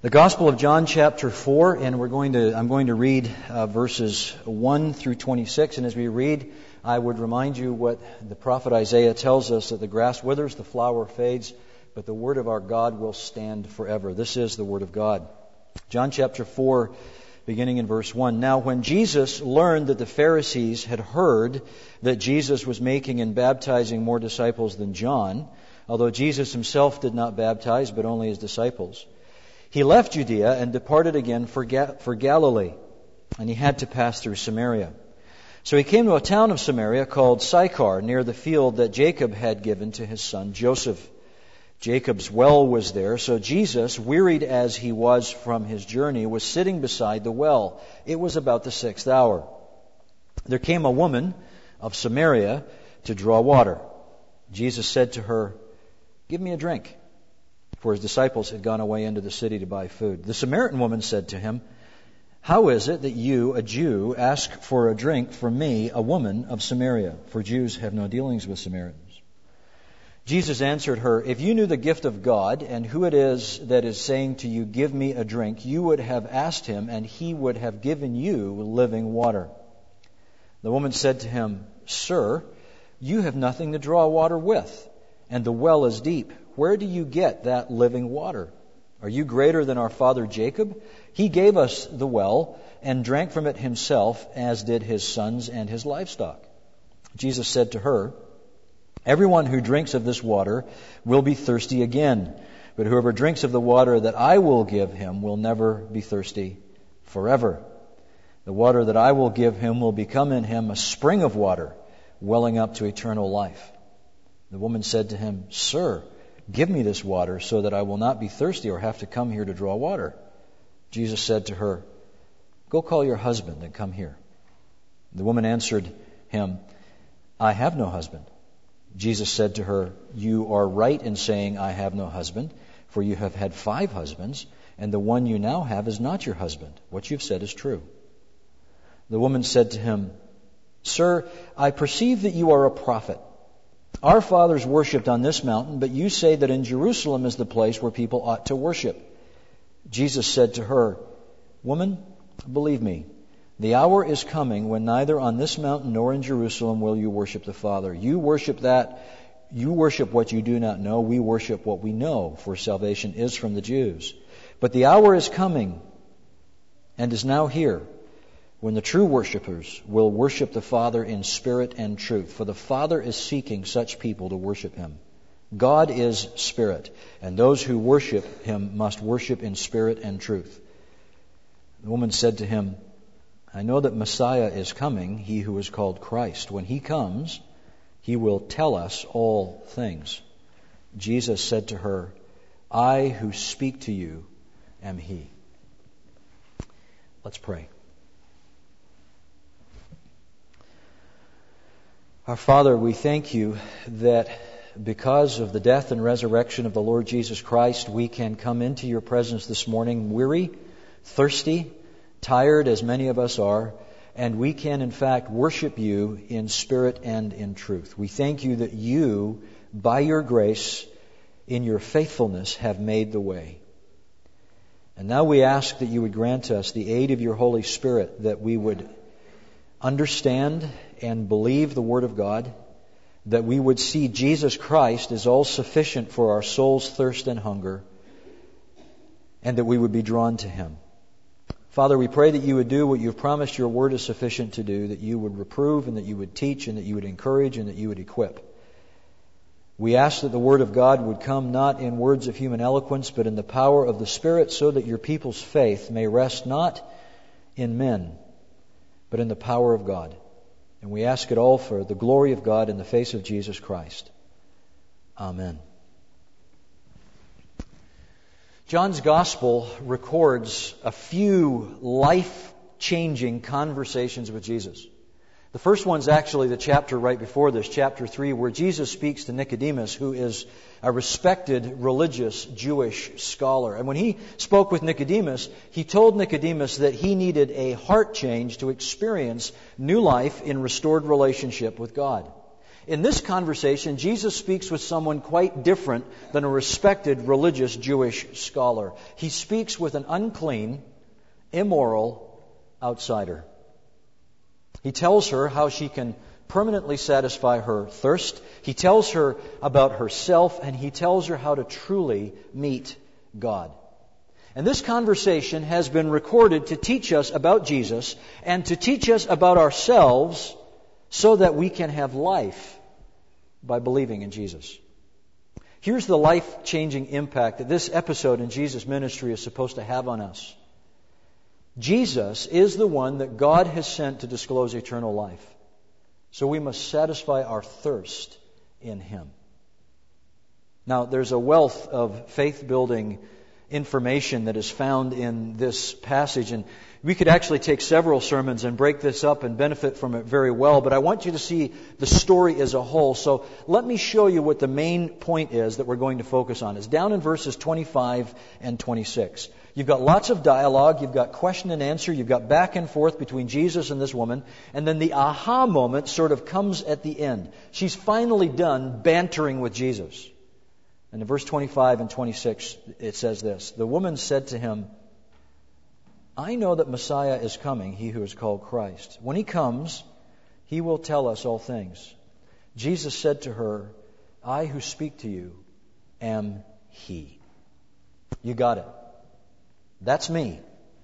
The Gospel of John chapter 4, and I'm going to read verses 1 through 26. And as we read, I would remind you what the prophet Isaiah tells us, that the grass withers, the flower fades, but the word of our God will stand forever. This is the word of God. John chapter 4, beginning in verse 1. Now when Jesus learned that the Pharisees had heard that Jesus was making and baptizing more disciples than John, although Jesus himself did not baptize, but only his disciples, he left Judea and departed again for Galilee, and he had to pass through Samaria. So he came to a town of Samaria called Sychar, near the field that Jacob had given to his son Joseph. Jacob's well was there, so Jesus, wearied as he was from his journey, was sitting beside the well. It was about the 6th hour. There came a woman of Samaria to draw water. Jesus said to her, "Give me a drink," for his disciples had gone away into the city to buy food. The Samaritan woman said to him, "How is it that you, a Jew, ask for a drink from me, a woman of Samaria? For Jews have no dealings with Samaritans." Jesus answered her, "If you knew the gift of God and who it is that is saying to you, 'Give me a drink,' you would have asked him, and he would have given you living water." The woman said to him, "Sir, you have nothing to draw water with, and the well is deep. Where do you get that living water? Are you greater than our father Jacob? He gave us the well and drank from it himself, as did his sons and his livestock." Jesus said to her, "Everyone who drinks of this water will be thirsty again, but whoever drinks of the water that I will give him will never be thirsty forever. The water that I will give him will become in him a spring of water, welling up to eternal life." The woman said to him, "Sir, give me this water so that I will not be thirsty or have to come here to draw water." Jesus said to her, "Go call your husband and come here." The woman answered him, "I have no husband." Jesus said to her, "You are right in saying, 'I have no husband,' for you have had 5 husbands, and the one you now have is not your husband. What you've said is true." The woman said to him, "Sir, I perceive that you are a prophet. Our fathers worshipped on this mountain, but you say that in Jerusalem is the place where people ought to worship." Jesus said to her, "Woman, believe me, the hour is coming when neither on this mountain nor in Jerusalem will you worship the Father. You worship what you do not know. We worship what we know, for salvation is from the Jews. But the hour is coming, and is now here, when the true worshipers will worship the Father in spirit and truth. For the Father is seeking such people to worship him. God is spirit, and those who worship him must worship in spirit and truth." The woman said to him, "I know that Messiah is coming, he who is called Christ. When he comes, he will tell us all things." Jesus said to her, "I who speak to you am he." Let's pray. Our Father, we thank you that because of the death and resurrection of the Lord Jesus Christ, we can come into your presence this morning weary, thirsty, tired as many of us are, and we can in fact worship you in spirit and in truth. We thank you that you, by your grace, in your faithfulness, have made the way. And now we ask that you would grant us the aid of your Holy Spirit, that we would understand and believe the Word of God, that we would see Jesus Christ as all sufficient for our soul's thirst and hunger, and that we would be drawn to him. Father, we pray that you would do what you've promised your Word is sufficient to do, that you would reprove and that you would teach and that you would encourage and that you would equip. We ask that the Word of God would come not in words of human eloquence, but in the power of the Spirit, so that your people's faith may rest not in men, but in the power of God. And we ask it all for the glory of God in the face of Jesus Christ. Amen. John's Gospel records a few life-changing conversations with Jesus. The first one's actually the chapter right before this, chapter 3, where Jesus speaks to Nicodemus, who is a respected religious Jewish scholar. And when he spoke with Nicodemus, he told Nicodemus that he needed a heart change to experience new life in restored relationship with God. In this conversation, Jesus speaks with someone quite different than a respected religious Jewish scholar. He speaks with an unclean, immoral outsider. He tells her how she can permanently satisfy her thirst. He tells her about herself, and he tells her how to truly meet God. And this conversation has been recorded to teach us about Jesus and to teach us about ourselves so that we can have life by believing in Jesus. Here's the life-changing impact that this episode in Jesus' ministry is supposed to have on us. Jesus is the one that God has sent to disclose eternal life. So we must satisfy our thirst in Him. Now, there's a wealth of faith-building information that is found in this passage, and we could actually take several sermons and break this up and benefit from it very well, but I want you to see the story as a whole. So let me show you what the main point is that we're going to focus on. It's down in verses 25 and 26. You've got lots of dialogue, you've got question and answer, you've got back and forth between Jesus and this woman, and then the aha moment sort of comes at the end. She's finally done bantering with Jesus. And in verse 25 and 26, it says this: The woman said to him, I know that Messiah is coming, he who is called Christ. When he comes, he will tell us all things. Jesus said to her, I who speak to you am he. You got it. That's me.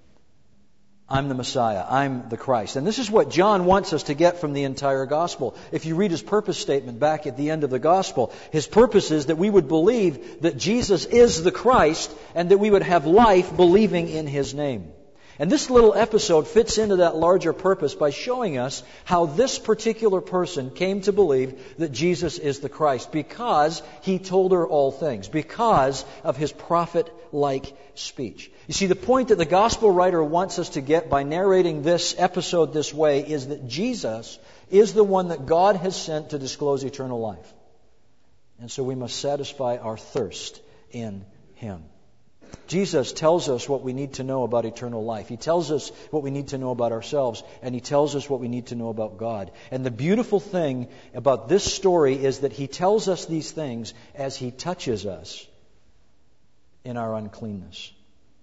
I'm the Messiah. I'm the Christ. And this is what John wants us to get from the entire gospel. If you read his purpose statement back at the end of the gospel, his purpose is that we would believe that Jesus is the Christ and that we would have life believing in his name. And this little episode fits into that larger purpose by showing us how this particular person came to believe that Jesus is the Christ, because he told her all things, because of his prophet-like speech. You see, the point that the gospel writer wants us to get by narrating this episode this way is that Jesus is the one that God has sent to disclose eternal life. And so we must satisfy our thirst in him. Jesus tells us what we need to know about eternal life. He tells us what we need to know about ourselves, and he tells us what we need to know about God. And the beautiful thing about this story is that he tells us these things as he touches us in our uncleanness.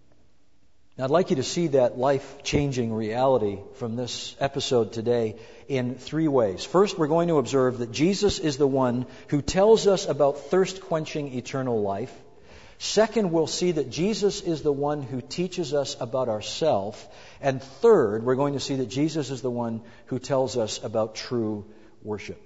Now, I'd like you to see that life-changing reality from this episode today in three ways. First, we're going to observe that Jesus is the one who tells us about thirst-quenching eternal life. Second, we'll see that Jesus is the one who teaches us about ourselves. And third, we're going to see that Jesus is the one who tells us about true worship.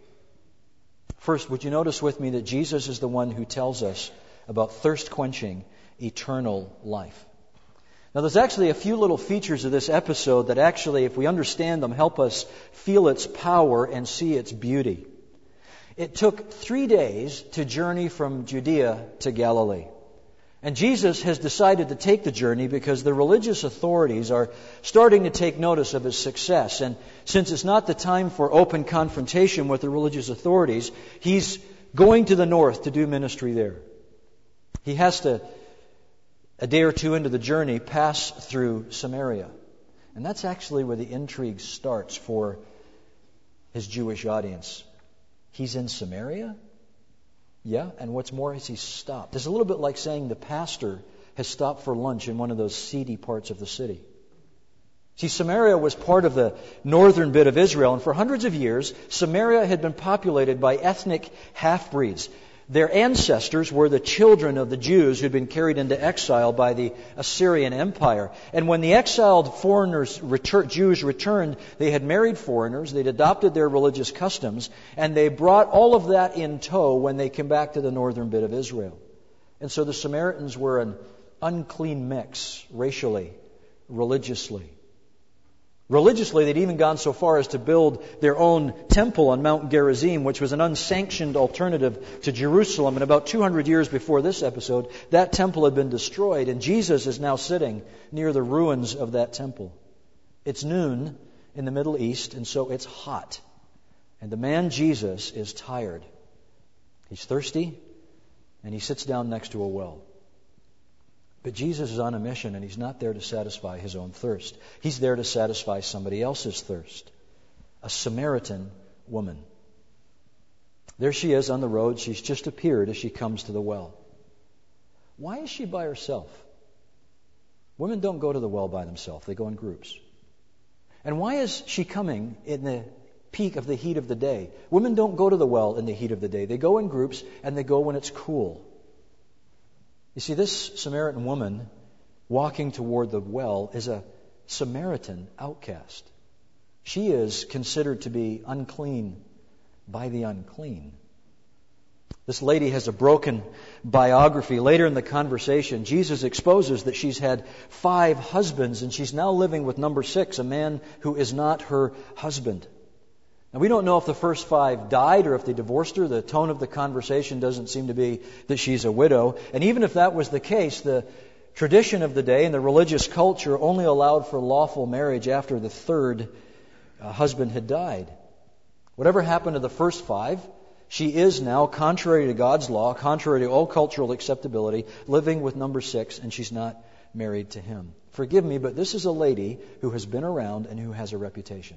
First, would you notice with me that Jesus is the one who tells us about thirst-quenching eternal life? Now, there's actually a few little features of this episode that actually, if we understand them, help us feel its power and see its beauty. It took 3 days to journey from Judea to Galilee. And Jesus has decided to take the journey because the religious authorities are starting to take notice of his success. And since it's not the time for open confrontation with the religious authorities, he's going to the north to do ministry there. He has to, a day or two into the journey, pass through Samaria. And that's actually where the intrigue starts for his Jewish audience. He's in Samaria? Yeah, and what's more is he's stopped. It's a little bit like saying the pastor has stopped for lunch in one of those seedy parts of the city. See, Samaria was part of the northern bit of Israel, and for hundreds of years, Samaria had been populated by ethnic half-breeds. Their ancestors were the children of the Jews who had been carried into exile by the Assyrian Empire. And when the exiled Jews returned, they had married foreigners, they'd adopted their religious customs, and they brought all of that in tow when they came back to the northern bit of Israel. And so the Samaritans were an unclean mix, racially, religiously. Religiously, they'd even gone so far as to build their own temple on Mount Gerizim, which was an unsanctioned alternative to Jerusalem. And about 200 years before this episode, that temple had been destroyed, and Jesus is now sitting near the ruins of that temple. It's noon in the Middle East, and so it's hot. And the man Jesus is tired. He's thirsty, and he sits down next to a well. But Jesus is on a mission, and he's not there to satisfy his own thirst. He's there to satisfy somebody else's thirst. A Samaritan woman. There she is on the road. She's just appeared as she comes to the well. Why is she by herself? Women don't go to the well by themselves. They go in groups. And why is she coming in the peak of the heat of the day? Women don't go to the well in the heat of the day. They go in groups, and they go when it's cool. You see, this Samaritan woman walking toward the well is a Samaritan outcast. She is considered to be unclean by the unclean. This lady has a broken biography. Later in the conversation, Jesus exposes that she's had 5 husbands, and she's now living with number 6, a man who is not her husband. Now, we don't know if the first 5 died or if they divorced her. The tone of the conversation doesn't seem to be that she's a widow. And even if that was the case, the tradition of the day and the religious culture only allowed for lawful marriage after the 3rd husband had died. Whatever happened to the first 5, she is now, contrary to God's law, contrary to all cultural acceptability, living with number 6, and she's not married to him. Forgive me, but this is a lady who has been around and who has a reputation.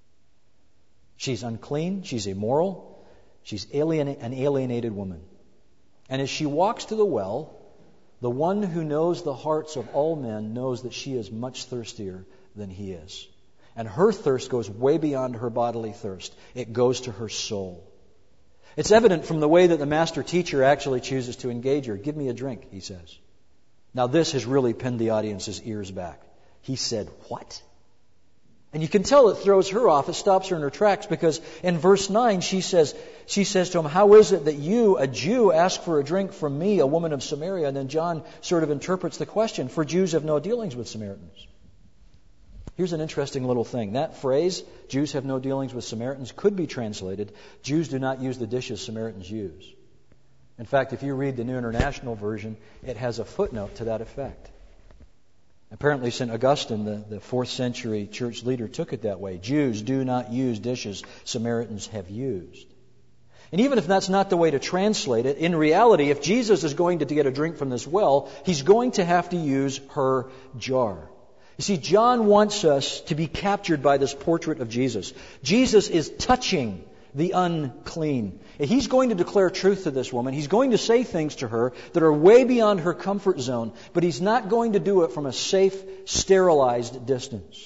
She's unclean, she's immoral, she's an alienated woman. And as she walks to the well, the one who knows the hearts of all men knows that she is much thirstier than he is. And her thirst goes way beyond her bodily thirst. It goes to her soul. It's evident from the way that the master teacher actually chooses to engage her. Give me a drink, he says. Now this has really pinned the audience's ears back. He said, what? And you can tell it throws her off. It stops her in her tracks because in verse 9 she says to him, how is it that you, a Jew, ask for a drink from me, a woman of Samaria? And then John sort of interprets the question, for Jews have no dealings with Samaritans. Here's an interesting little thing. That phrase, Jews have no dealings with Samaritans, could be translated, Jews do not use the dishes Samaritans use. In fact, if you read the New International Version, it has a footnote to that effect. Apparently, St. Augustine, the 4th century church leader, took it that way. Jews do not use dishes Samaritans have used. And even if that's not the way to translate it, in reality, if Jesus is going to get a drink from this well, he's going to have to use her jar. You see, John wants us to be captured by this portrait of Jesus. Jesus is touching the unclean. He's going to declare truth to this woman. He's going to say things to her that are way beyond her comfort zone, but he's not going to do it from a safe, sterilized distance.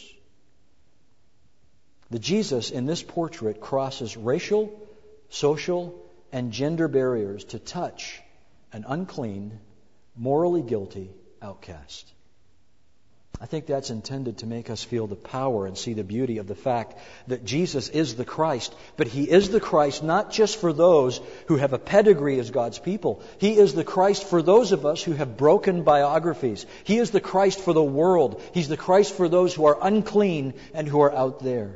The Jesus in this portrait crosses racial, social, and gender barriers to touch an unclean, morally guilty outcast. I think that's intended to make us feel the power and see the beauty of the fact that Jesus is the Christ. But He is the Christ not just for those who have a pedigree as God's people. He is the Christ for those of us who have broken biographies. He is the Christ for the world. He's the Christ for those who are unclean and who are out there.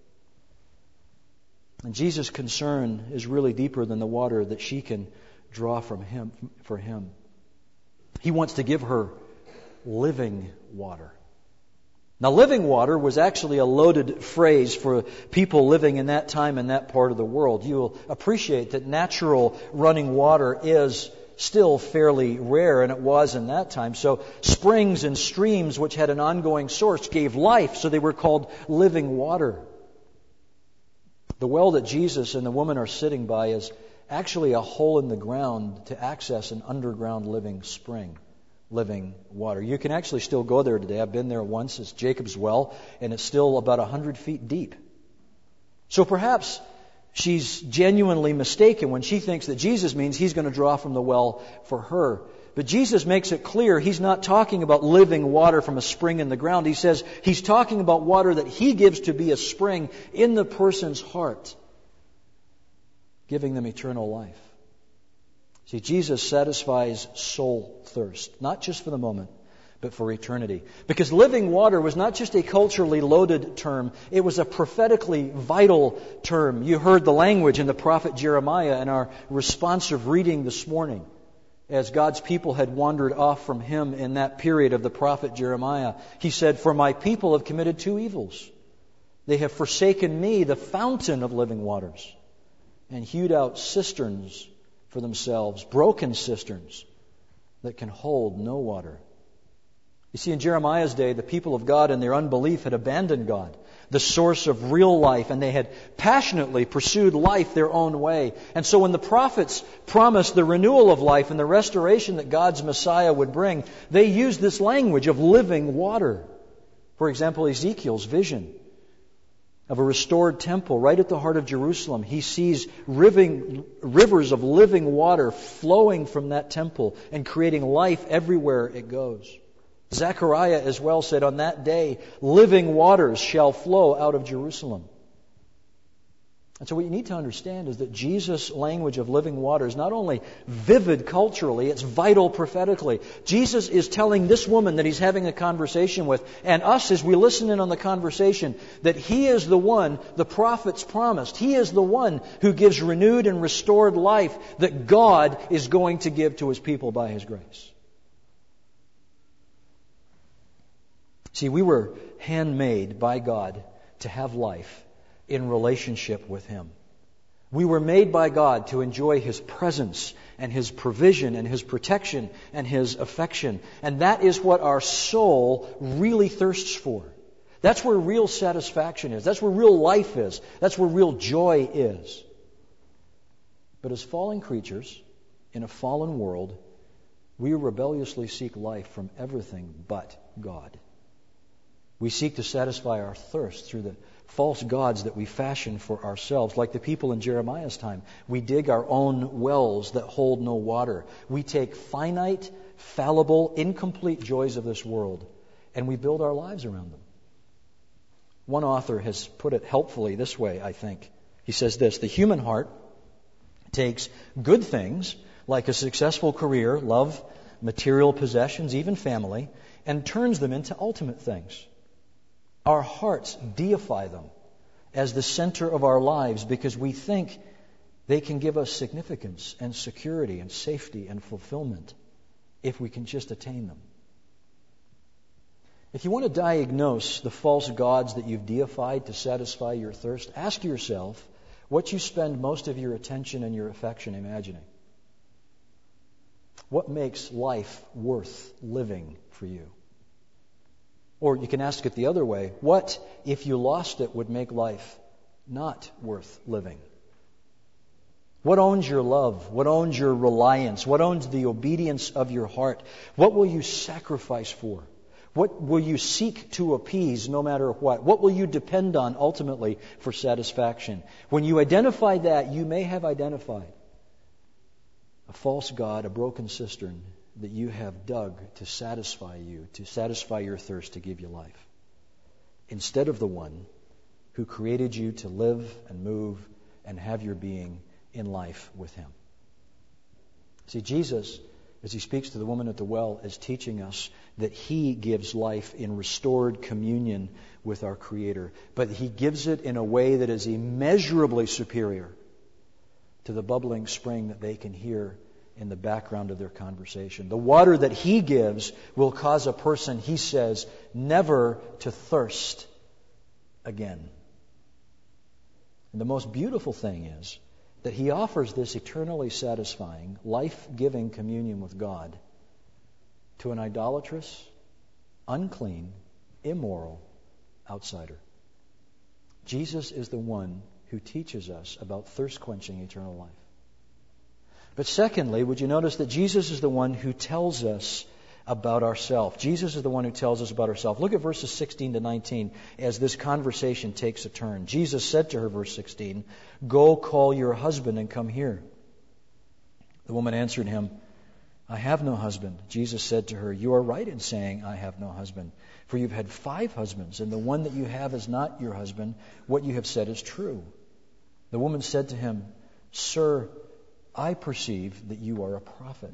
And Jesus' concern is really deeper than the water that she can draw from Him for Him. He wants to give her living water. Now, living water was actually a loaded phrase for people living in that time in that part of the world. You'll appreciate that natural running water is still fairly rare, and it was in that time. So springs and streams which had an ongoing source gave life, so they were called living water. The well that Jesus and the woman are sitting by is actually a hole in the ground to access an underground living spring. Living water. You can actually still go there today. I've been there once. It's Jacob's Well, and it's still about 100 feet deep. So perhaps she's genuinely mistaken when she thinks that Jesus means He's going to draw from the well for her. But Jesus makes it clear He's not talking about living water from a spring in the ground. He says He's talking about water that He gives to be a spring in the person's heart, giving them eternal life. See, Jesus satisfies soul thirst, not just for the moment, but for eternity. Because living water was not just a culturally loaded term, it was a prophetically vital term. You heard the language in the prophet Jeremiah in our responsive reading this morning, as God's people had wandered off from Him in that period of the prophet Jeremiah. He said, "For my people have committed 2 evils. They have forsaken me, the fountain of living waters, and hewed out cisterns for themselves, broken cisterns that can hold no water." You see, in Jeremiah's day, the people of God in their unbelief had abandoned God. the source of real life, and they had passionately pursued life their own way. And so when the prophets promised the renewal of life and the restoration that God's Messiah would bring, they used this language of living water. For example, Ezekiel's vision of a restored temple right at the heart of Jerusalem. He sees rivers of living water flowing from that temple and creating life everywhere it goes. Zechariah as well said, on that day, living waters shall flow out of Jerusalem. And so what you need to understand is that Jesus' language of living water is not only vivid culturally, it's vital prophetically. Jesus is telling this woman that He's having a conversation with, and us as we listen in on the conversation, that He is the one the prophets promised. He is the one who gives renewed and restored life that God is going to give to His people by His grace. See, we were handmade by God to have life in relationship with Him. We were made by God to enjoy His presence and His provision and His protection and His affection. And that is what our soul really thirsts for. That's where real satisfaction is. That's where real life is. That's where real joy is. But as fallen creatures in a fallen world, we rebelliously seek life from everything but God. We seek to satisfy our thirst through the false gods that we fashion for ourselves. Like the people in Jeremiah's time, we dig our own wells that hold no water. We take finite, fallible, incomplete joys of this world, and we build our lives around them. One author has put it helpfully this way, I think. He says this: the human heart takes good things like a successful career, love, material possessions, even family, and turns them into ultimate things. Our hearts deify them as the center of our lives because we think they can give us significance and security and safety and fulfillment if we can just attain them. If you want to diagnose the false gods that you've deified to satisfy your thirst, ask yourself what you spend most of your attention and your affection imagining. What makes life worth living for you? Or you can ask it the other way. What, if you lost it, would make life not worth living? What owns your love? What owns your reliance? What owns the obedience of your heart? What will you sacrifice for? What will you seek to appease no matter what? What will you depend on ultimately for satisfaction? When you identify that, you may have identified a false god, a broken cistern that you have dug to satisfy you, to satisfy your thirst, to give you life, instead of the one who created you to live and move and have your being in life with Him. See, Jesus, as He speaks to the woman at the well, is teaching us that He gives life in restored communion with our Creator, but He gives it in a way that is immeasurably superior to the bubbling spring that they can hear in the background of their conversation. The water that He gives will cause a person, He says, never to thirst again. And the most beautiful thing is that He offers this eternally satisfying, life-giving communion with God to an idolatrous, unclean, immoral outsider. Jesus is the one who teaches us about thirst-quenching eternal life. But secondly, would you notice that Jesus is the one who tells us about ourselves. Jesus is the one who tells us about ourselves. Look at verses 16 to 19 as this conversation takes a turn. Jesus said to her, verse 16, "Go call your husband and come here." The woman answered him, "I have no husband." Jesus said to her, "You are right in saying, 'I have no husband.' For you've had 5 husbands, and the one that you have is not your husband. What you have said is true." The woman said to him, "Sir, I perceive that you are a prophet."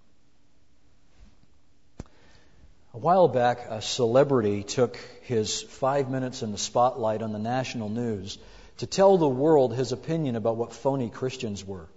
A while back, a celebrity took his 5 minutes in the spotlight on the national news to tell the world his opinion about what phony Christians were.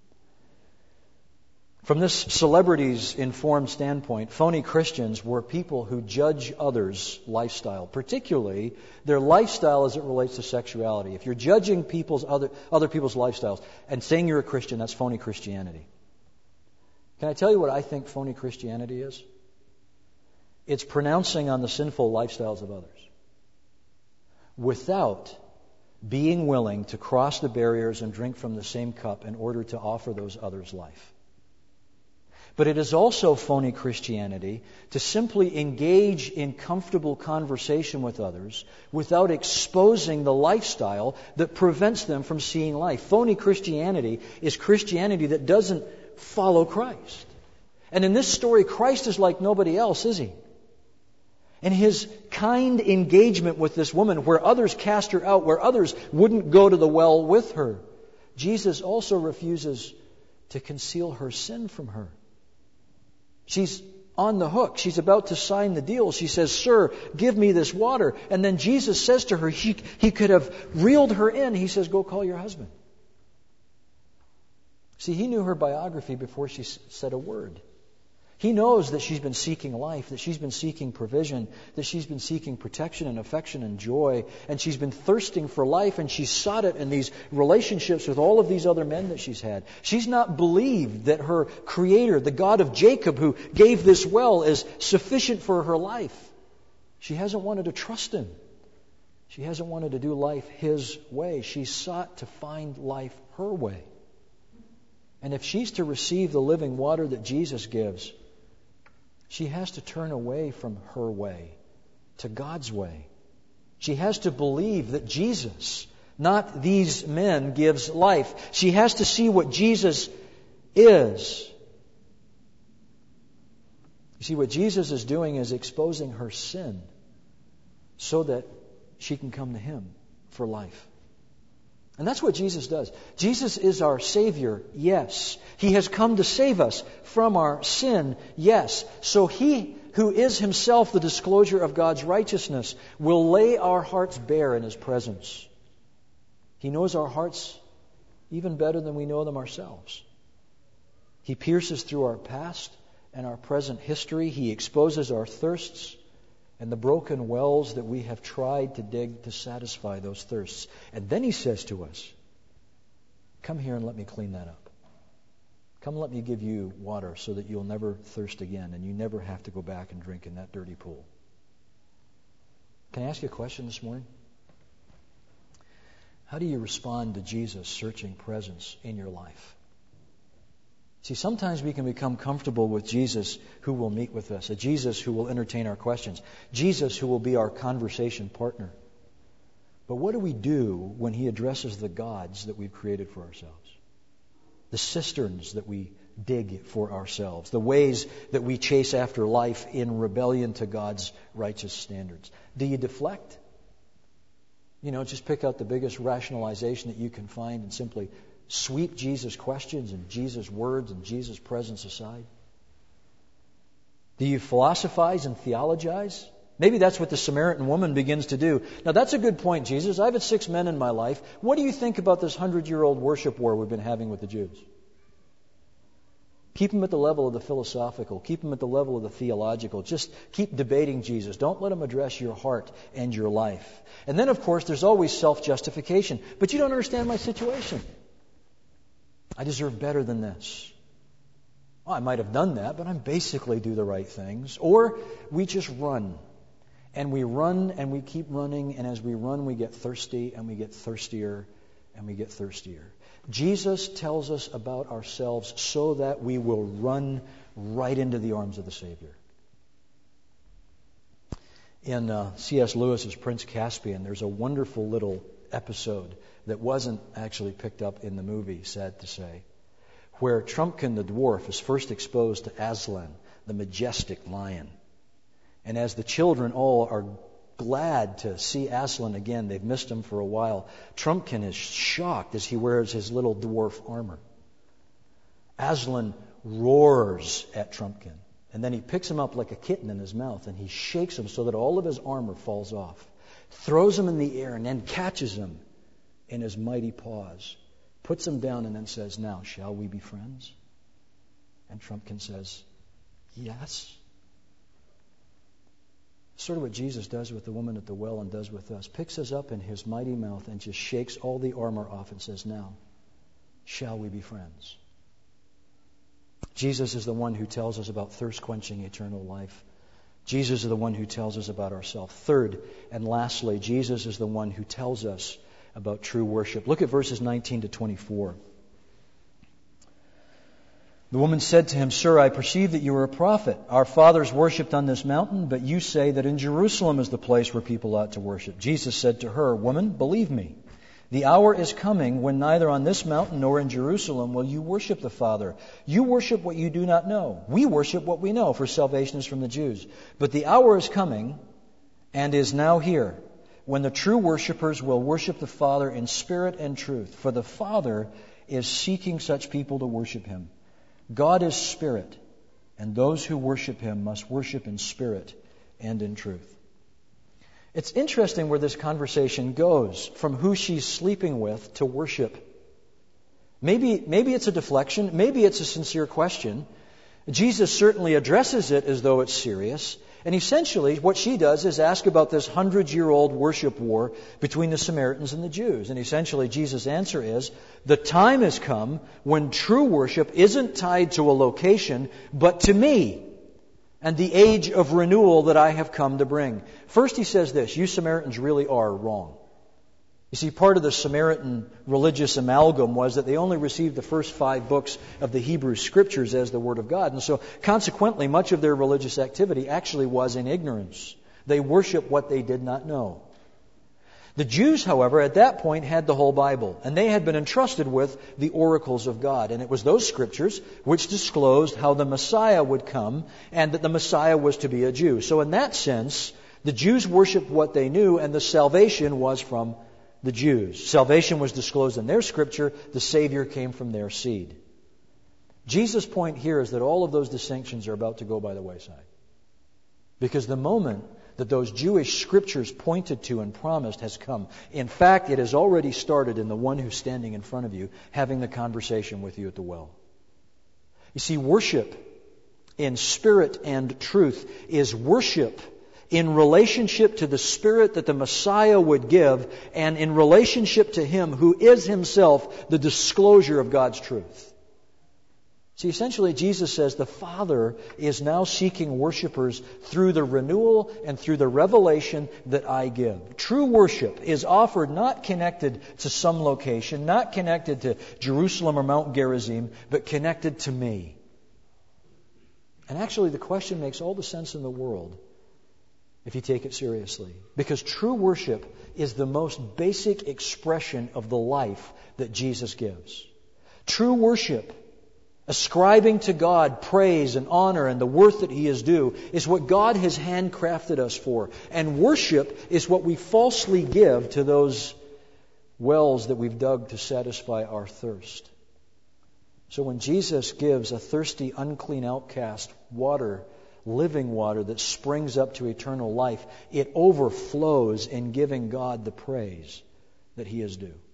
From this celebrity's informed standpoint, phony Christians were people who judge others' lifestyle, particularly their lifestyle as it relates to sexuality. If you're judging other people's lifestyles and saying you're a Christian, that's phony Christianity. Can I tell you what I think phony Christianity is? It's pronouncing on the sinful lifestyles of others. without being willing to cross the barriers and drink from the same cup in order to offer those others life. But it is also phony Christianity to simply engage in comfortable conversation with others without exposing the lifestyle that prevents them from seeing life. Phony Christianity is Christianity that doesn't follow Christ. And in this story, Christ is like nobody else, is He? And His kind engagement with this woman, where others cast her out, where others wouldn't go to the well with her, Jesus also refuses to conceal her sin from her. She's on the hook. She's about to sign the deal. She says, "Sir, give me this water." And then Jesus says to her, he could have reeled her in. He says, "Go call your husband." See, He knew her biography before she said a word. He knows that she's been seeking life, that she's been seeking provision, that she's been seeking protection and affection and joy, and she's been thirsting for life, and she's sought it in these relationships with all of these other men that she's had. She's not believed that her Creator, the God of Jacob, who gave this well, is sufficient for her life. She hasn't wanted to trust Him. She hasn't wanted to do life His way. She's sought to find life her way. And if she's to receive the living water that Jesus gives, she has to turn away from her way to God's way. She has to believe that Jesus, not these men, gives life. She has to see what Jesus is. You see, what Jesus is doing is exposing her sin so that she can come to Him for life. And that's what Jesus does. Jesus is our Savior, yes. He has come to save us from our sin, yes. So He, who is Himself the disclosure of God's righteousness, will lay our hearts bare in His presence. He knows our hearts even better than we know them ourselves. He pierces through our past and our present history. He exposes our thirsts and the broken wells that we have tried to dig to satisfy those thirsts. And then He says to us, "Come here and let me clean that up. Come, let me give you water so that you'll never thirst again and you never have to go back and drink in that dirty pool." Can I ask you a question this morning? How do you respond to Jesus' searching presence in your life? See, sometimes we can become comfortable with Jesus who will meet with us, a Jesus who will entertain our questions, Jesus who will be our conversation partner. But what do we do when He addresses the gods that we've created for ourselves? The cisterns that we dig for ourselves, the ways that we chase after life in rebellion to God's righteous standards. Do you deflect? Just pick out the biggest rationalization that you can find and simply sweep Jesus' questions and Jesus' words and Jesus' presence aside? Do you philosophize and theologize? Maybe that's what the Samaritan woman begins to do. Now, that's a good point, Jesus. I've had 6 men in my life. What do you think about this 100-year-old worship war we've been having with the Jews? Keep them at the level of the philosophical. Keep them at the level of the theological. Just keep debating Jesus. Don't let Him address your heart and your life. And then, of course, there's always self-justification. But you don't understand my situation. I deserve better than this. Well, I might have done that, but I basically do the right things. Or we just run. And we run and we keep running. And as we run, we get thirsty and we get thirstier and we get thirstier. Jesus tells us about ourselves so that we will run right into the arms of the Savior. In C.S. Lewis's Prince Caspian, there's a wonderful little episode that wasn't actually picked up in the movie, sad to say, where Trumpkin the dwarf is first exposed to Aslan, the majestic lion. And as the children all are glad to see Aslan again, they've missed him for a while, Trumpkin is shocked as he wears his little dwarf armor. Aslan roars at Trumpkin, and then he picks him up like a kitten in his mouth, and he shakes him so that all of his armor falls off, throws him in the air, and then catches him in his mighty paws, puts him down, and then says, "Now, shall we be friends?" And Trumpkin says, "Yes." Sort of what Jesus does with the woman at the well and does with us. Picks us up in His mighty mouth and just shakes all the armor off and says, "Now, shall we be friends?" Jesus is the one who tells us about thirst-quenching eternal life. Jesus is the one who tells us about ourselves. Third and lastly, Jesus is the one who tells us about true worship. Look at verses 19 to 24. The woman said to him, "Sir, I perceive that you are a prophet. Our fathers worshipped on this mountain, but you say that in Jerusalem is the place where people ought to worship." Jesus said to her, "Woman, believe me, the hour is coming when neither on this mountain nor in Jerusalem will you worship the Father. You worship what you do not know. We worship what we know, for salvation is from the Jews. But the hour is coming, and is now here, when the true worshipers will worship the Father in spirit and truth. For the Father is seeking such people to worship Him. God is spirit, and those who worship Him must worship in spirit and in truth." It's interesting where this conversation goes from who she's sleeping with to worship. Maybe it's a deflection. Maybe it's a sincere question. Jesus certainly addresses it as though it's serious. And essentially, what she does is ask about this 100-year-old worship war between the Samaritans and the Jews. And essentially, Jesus' answer is, the time has come when true worship isn't tied to a location, but to me, and the age of renewal that I have come to bring. First, he says this: you Samaritans really are wrong. You see, part of the Samaritan religious amalgam was that they only received the first 5 books of the Hebrew Scriptures as the Word of God. And so, consequently, much of their religious activity actually was in ignorance. They worshiped what they did not know. The Jews, however, at that point had the whole Bible, and they had been entrusted with the oracles of God. And it was those Scriptures which disclosed how the Messiah would come, and that the Messiah was to be a Jew. So in that sense, the Jews worshiped what they knew, and the salvation was from the Jews. Salvation was disclosed in their Scripture. The Savior came from their seed. Jesus' point here is that all of those distinctions are about to go by the wayside. Because the moment that those Jewish Scriptures pointed to and promised has come. In fact, it has already started in the one who's standing in front of you, having the conversation with you at the well. You see, worship in spirit and truth is worship in relationship to the Spirit that the Messiah would give, and in relationship to Him who is Himself the disclosure of God's truth. See, essentially, Jesus says the Father is now seeking worshipers through the renewal and through the revelation that I give. True worship is offered not connected to some location, not connected to Jerusalem or Mount Gerizim, but connected to me. And actually, the question makes all the sense in the world if you take it seriously. Because true worship is the most basic expression of the life that Jesus gives. True worship, ascribing to God praise and honor and the worth that He is due, is what God has handcrafted us for. And worship is what we falsely give to those wells that we've dug to satisfy our thirst. So when Jesus gives a thirsty, unclean outcast water, living water that springs up to eternal life, it overflows in giving God the praise that He is due.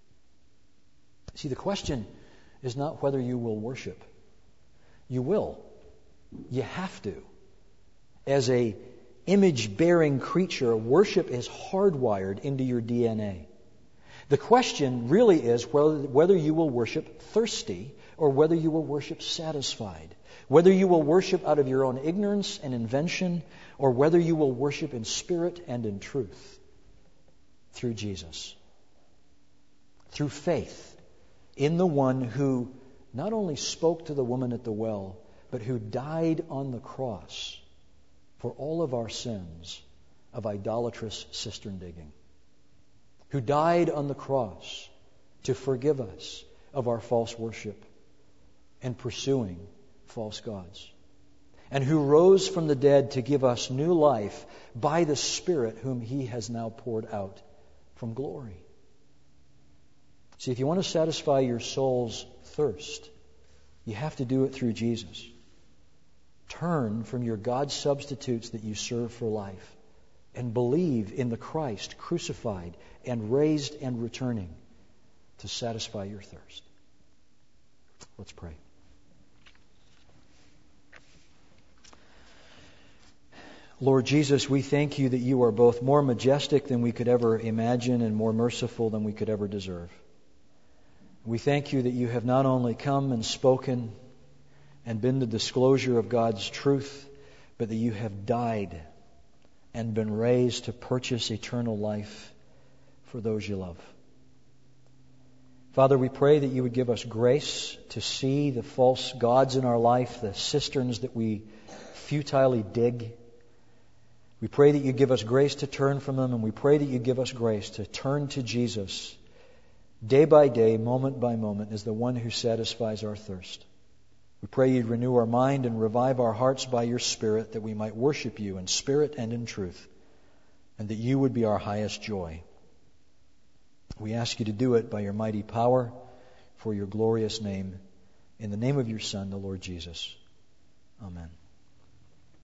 See, the question is not whether you will worship. You will. You have to. As a image-bearing creature, worship is hardwired into your DNA. The question really is whether you will worship thirsty or whether you will worship satisfied. Whether you will worship out of your own ignorance and invention, or whether you will worship in spirit and in truth through Jesus. Through faith in the one who not only spoke to the woman at the well, but who died on the cross for all of our sins of idolatrous cistern digging. Who died on the cross to forgive us of our false worship and pursuing false gods, and who rose from the dead to give us new life by the Spirit whom He has now poured out from glory. See, if you want to satisfy your soul's thirst, you have to do it through Jesus. Turn from your God substitutes that you serve for life and believe in the Christ crucified and raised and returning to satisfy your thirst. Let's pray. Lord Jesus, we thank You that You are both more majestic than we could ever imagine and more merciful than we could ever deserve. We thank You that You have not only come and spoken and been the disclosure of God's truth, but that you have died and been raised to purchase eternal life for those you love. Father, we pray that you would give us grace to see the false gods in our life, the cisterns that we futilely dig. We pray that you give us grace to turn from them, and we pray that you give us grace to turn to Jesus day by day, moment by moment, as the one who satisfies our thirst. We pray you'd renew our mind and revive our hearts by your Spirit, that we might worship you in spirit and in truth, and that you would be our highest joy. We ask you to do it by your mighty power, for your glorious name, in the name of your Son, the Lord Jesus. Amen.